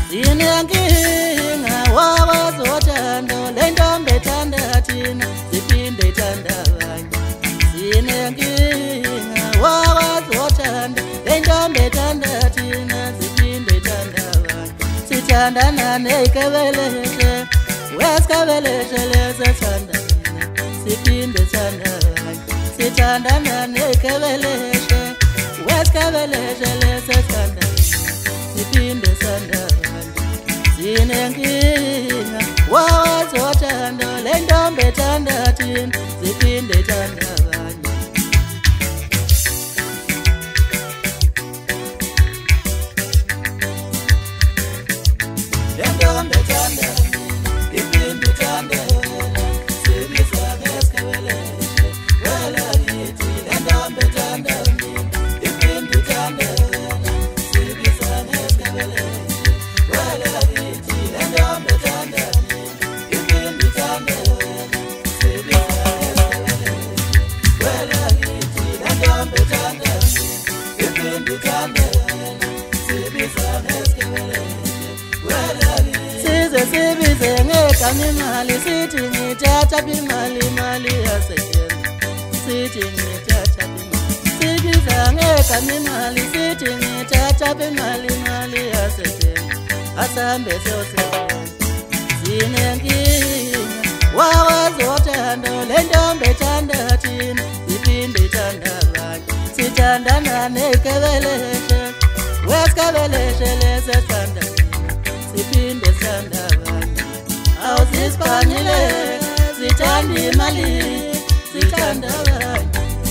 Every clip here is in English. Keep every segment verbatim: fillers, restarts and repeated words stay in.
Sinenkinga wabazothanda le ntombi ethanda thina siphinde ithanda abanye. Sinenkinga wabazothanda le ntombi ethanda thina siphinde ithanda abanye. Sithandana nekebeleshe wesikebeleshe lesethanda thina siphinde ithanda abanye. Sithandana nekebeleshe wesikebeleshe lesethanda siphinde ithanda abanye. Sinenkinga wabazothanda le ntombi ethanda thina siphinde ithanda abanye. Le ntombi ethanda iphinde ithanda wena sibiza ngesikebeleshe wela kithi. Le ntombi ethanda iphinde ithanda wena sibiza ngesikebeleshe wela kithi. Le ntombi ethanda iphinde ithanda wena sibiza ngesikebeleshe wela kithi. Le ntombi ethanda iphinde ithanda wena sibiza ngesikebeleshe wela kithi. Size sibize ngegama imali sithi ngithatha imali imali yaseThemba. Sithi ngithatha imali sibiza ngegama imali sithi ngithatha imali imali yaseThemba. Asambe siyosebenza. Sinenkinga wabazothanda le ntombi ethanda thina siphinde ithanda abanye. Sithandana nekebeleshe wesikebeleshe lesethanda siphinde ithanda abanye. Awuzisibhanile sithanda imali sithanda abanye.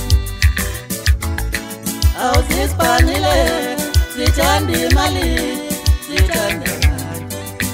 Awuzisibhanile sithanda imali sithanda abanye.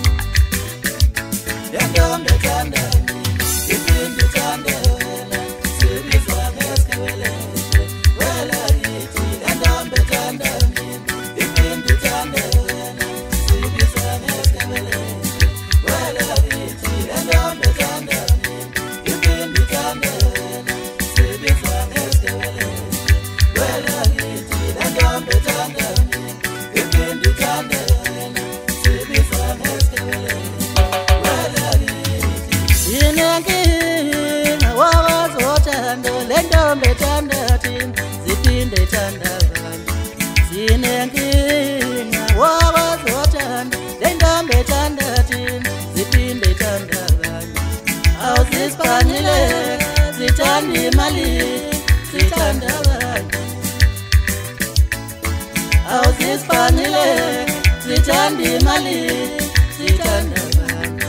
Le ntombi ethanda iphinde ithanda wena sibiza ngesikebeleshe wela kithi. Le ntombi ethanda iphinde ithanda wena sibiza ngesikebeleshe wela kithi. Le ntombi ethanda iphinde ithanda wena sibiza ngesikebeleshe wela kithi. Le ntombi ethanda iphinde ithanda wena sibiza ngesikebeleshe wela kithi. Sinenkinga wabazothanda le ntombi ethanda thina siphinde ithanda abanye. Sinenkinga wabazothanda le ntombi ethanda thina siphinde ithanda abanye. Awuzisibhanile sithanda imali sithanda abanye. Awuzisibhanile sithanda imali sithanda abanye.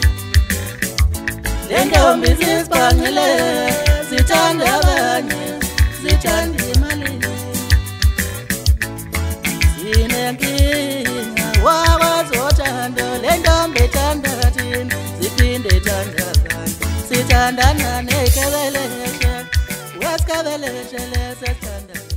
Le ntombi zisibhanile sithanda abanye sithanda imali. Sinenkinga wabazothanda le ntombi ethanda thina siphinde ithanda abanye. Sithandana nekebeleshe wesikebeleshe lesethanda.